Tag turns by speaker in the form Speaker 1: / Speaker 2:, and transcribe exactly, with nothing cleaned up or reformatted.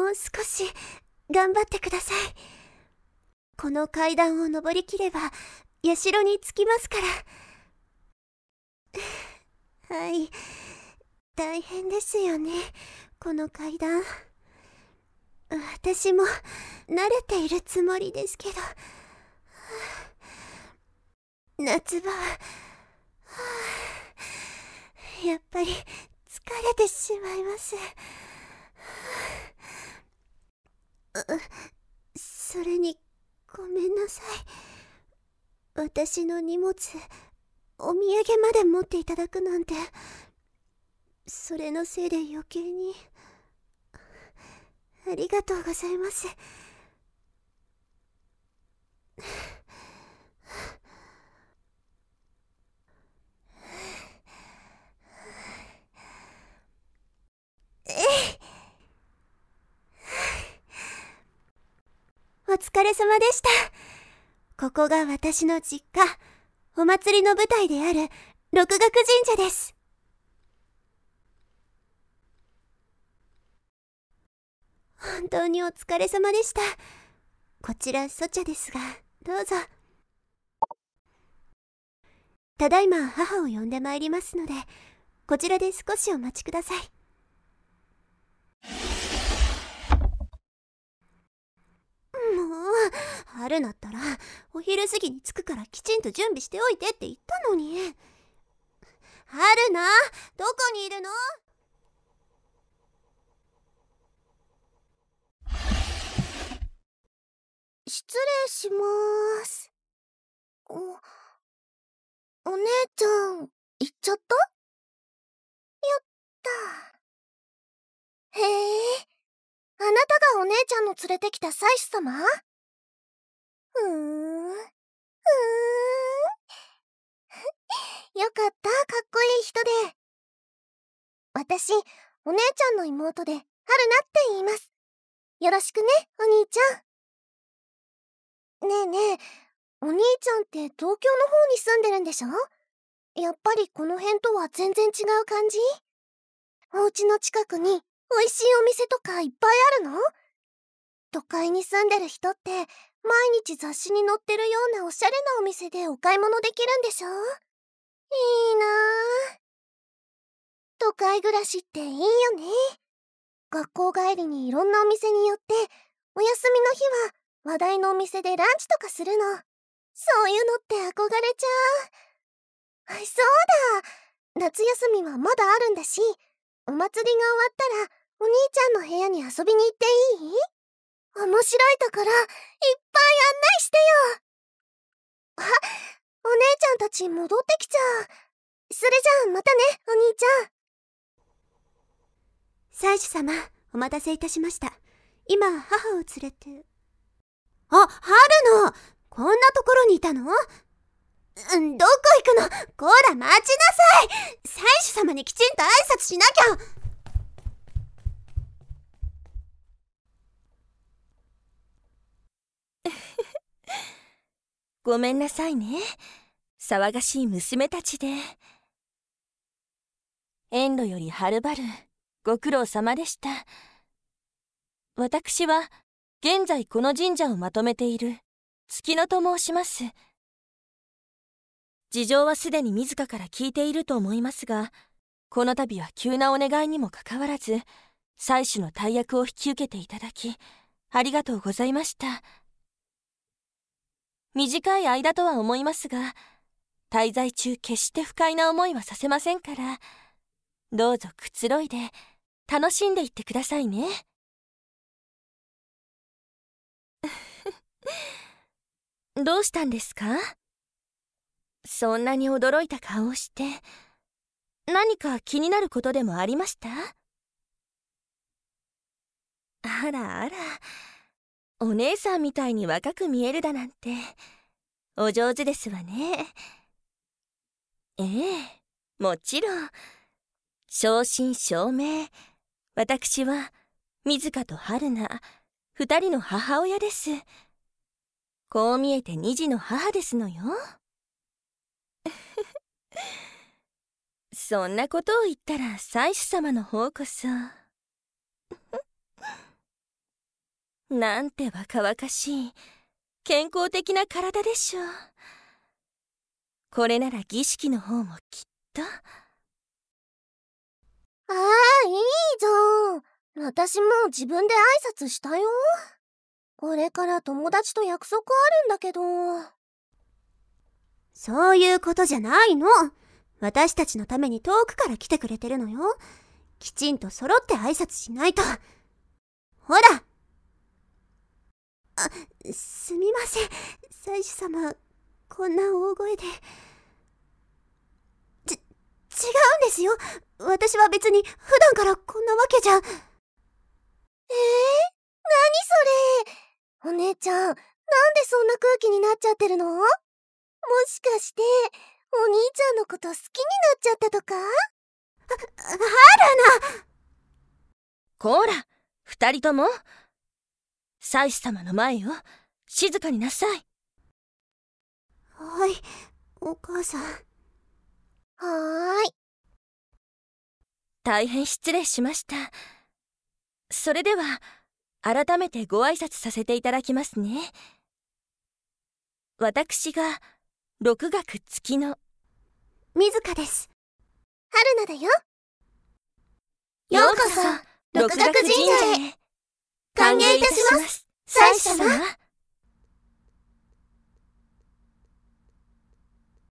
Speaker 1: もう少し頑張ってください。この階段を登りきれば社に着きますから。はい、大変ですよね、この階段。私も慣れているつもりですけど、夏場は、はあ、やっぱり疲れてしまいます。それにごめんなさい。私の荷物、お土産まで持っていただくなんて、それのせいで余計に。ありがとうございます。お疲れ様でした。ここが私の実家、お祭りの舞台である六岳神社です。本当にお疲れ様でした。こちらそちゃですが、どうぞ。ただいま母を呼んでまいりますので、こちらで少しお待ちください。もう、春なったらお昼過ぎに着くからきちんと準備しておいてって言ったのに。春菜、どこにいるの？失礼しまーす。お、お姉ちゃん、行っちゃった？やった。へえ、あなたがお姉ちゃんの連れてきた祭司様？ふーん、ふーん。よかった、かっこいい人で。私、お姉ちゃんの妹で、春菜って言います。よろしくね、お兄ちゃん。ねえねえ、お兄ちゃんって東京の方に住んでるんでしょ？やっぱりこの辺とは全然違う感じ？お家の近くに美味しいお店とかいっぱいあるの？都会に住んでる人って毎日雑誌に載ってるようなおしゃれなお店でお買い物できるんでしょ？いいなぁ。都会暮らしっていいよね。学校帰りにいろんなお店に寄って、お休みの日は話題のお店でランチとかするの。そういうのって憧れちゃう。あ、そうだ、夏休みはまだあるんだし、お祭りが終わったらお兄ちゃんの部屋に遊びに行っていい？面白いところいっぱい案内してよ。あ、お姉ちゃんたち戻ってきちゃう。それじゃあまたね、お兄ちゃん。祭司様、お待たせいたしました。今、母を連れて。あ、春野、こんなところにいたの？うん、どこ行くの？こら、待ちなさい。祭司様にきちんと挨拶しなきゃ。
Speaker 2: ごめんなさいね。騒がしい娘たちで。遠路よりはるばるご苦労様でした。私は現在この神社をまとめている月野と申します。事情はすでに自らから聞いていると思いますが、この度は急なお願いにもかかわらず祭祀の大役を引き受けていただきありがとうございました。短い間とは思いますが、滞在中決して不快な思いはさせませんから、どうぞくつろいで楽しんでいってくださいね。どうしたんですか？そんなに驚いた顔をして。何か気になることでもありました？あらあら、お姉さんみたいに若く見えるだなんてお上手ですわね。ええ、もちろん。正真正銘、私は水香と春菜、二人の母親です。こう見えて二児の母ですのよ。そんなことを言ったら祭司様の方こそ。 なんて若々しい健康的な体でしょう。これなら儀式の方もきっと。
Speaker 1: ああ、いいじゃん。私もう自分で挨拶したよ。これから友達と約束あるんだけど。
Speaker 3: そういうことじゃないの。私たちのために遠くから来てくれてるのよ。きちんと揃って挨拶しないと。ほら。あ、すみません。祭司様、こんな大声で。ち、違うんですよ。私は別に普段からこんなわけじゃ。えー、なに
Speaker 1: それ。お姉ちゃん、なんでそんな空気になっちゃってるの？もしかして、お兄ちゃんのこと好きになっちゃったとか？
Speaker 3: は、はるな。
Speaker 2: こーら、二人とも。祭司様の前よ。静かになさい。
Speaker 3: はい、お母さん。
Speaker 1: はーい。
Speaker 2: 大変失礼しました。それでは、改めてご挨拶させていただきますね。私が、六学月の
Speaker 3: 水香です。
Speaker 1: 春菜だよ。
Speaker 2: ようこそ、六学神社へ。歓迎いたします、祭司様。